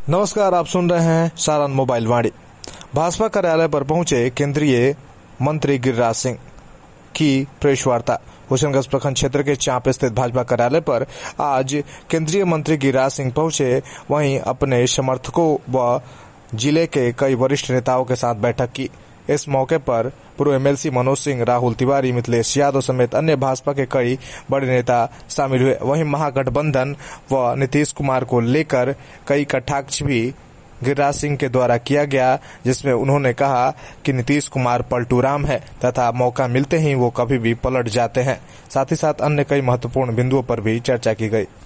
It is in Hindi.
नमस्कार, आप सुन रहे हैं सारण मोबाइल वाणी। भाजपा कार्यालय पर पहुंचे केंद्रीय मंत्री गिरिराज सिंह की प्रेस वार्ता। होशंगाबाद प्रखंड क्षेत्र के चांप स्थित भाजपा कार्यालय पर आज केंद्रीय मंत्री गिरिराज सिंह पहुंचे। वहीं अपने समर्थकों व जिले के कई वरिष्ठ नेताओं के साथ बैठक की। इस मौके पर पूर्व एमएलसी मनोज सिंह, राहुल तिवारी, मिथिलेश यादव समेत अन्य भाजपा के कई बड़े नेता शामिल हुए। वहीं महागठबंधन व नीतीश कुमार को लेकर कई कटाक्ष भी गिरिराज सिंह के द्वारा किया गया, जिसमें उन्होंने कहा कि नीतीश कुमार पलटूराम है तथा मौका मिलते ही वो कभी भी पलट जाते हैं। साथ ही साथ अन्य कई महत्वपूर्ण बिंदुओं पर भी चर्चा की गई।